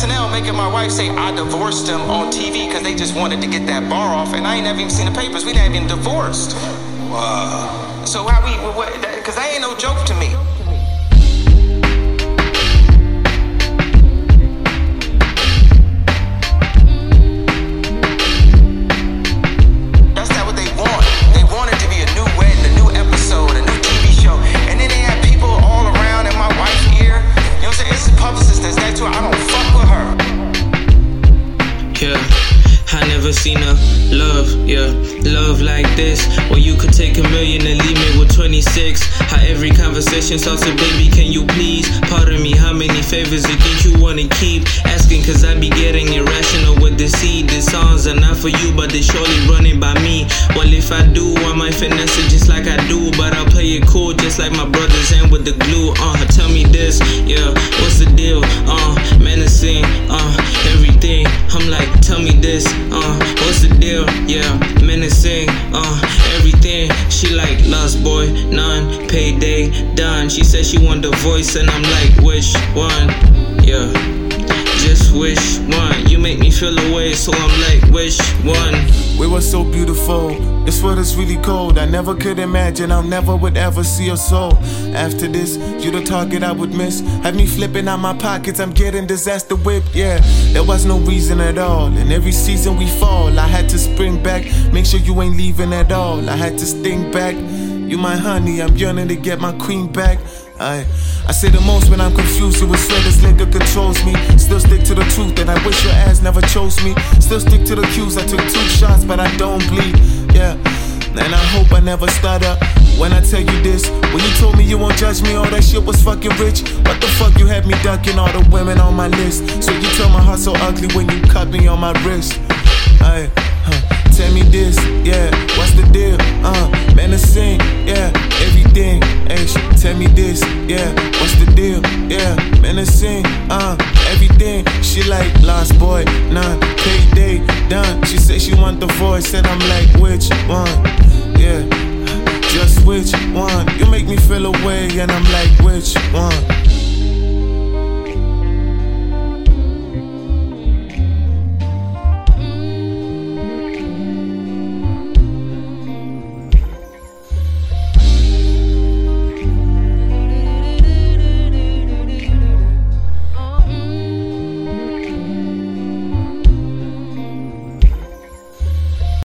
SNL making my wife say I divorced him on TV because they just wanted to get that bar off, and I ain't never even seen the papers. We not even divorced. Wow. So how we? Because that ain't no joke to me. Seen a love like this, where you could take $1 million and leave me with 26. How every conversation starts with, baby, can you please? Pardon me, how many favors again you wanna keep? Asking cause I be getting irrational with the seed. These songs are not for you, but they surely running by me. Well, if I do, I might finesse it just like I do, but I'll play it cool just like my brothers and with the glue. Tell me this, what's the deal? Menacing, everything. I'm like, tell me this, what's the deal? Menacing, everything. She like, lost boy, none, payday, done. She said she want the voice, and I'm like, which one? Just which one? You make me feel away, so I'm like, which one? We were so beautiful, this world is really cold. I never could imagine I'll never would ever see your soul. After this, you the target I would miss. Have me flipping out my pockets, I'm getting disaster whipped. There was no reason at all. And every season we fall, I had to spring back. Make sure you ain't leaving at all. I had to sting back. You my honey, I'm yearning to get my queen back. I say the most when I'm confused. You would swear this liquor controls me. Still stick to the truth, and I wish your ass never chose me. Still stick to the cues. I took 2 shots, but I don't bleed. And I hope I never stutter when I tell you this. When you told me you won't judge me, all that shit was fucking rich. What the fuck, you had me ducking all the women on my list. So you tell my heart so ugly when you cut me on my wrist. Tell me this, what's the deal? Menacing, everything. Tell me this, what's the deal? Menacing, everything. She like, lost boy, none, payday, done. She say she want the voice, and I'm like, which one? Just which one? You make me feel away, and I'm like, which one?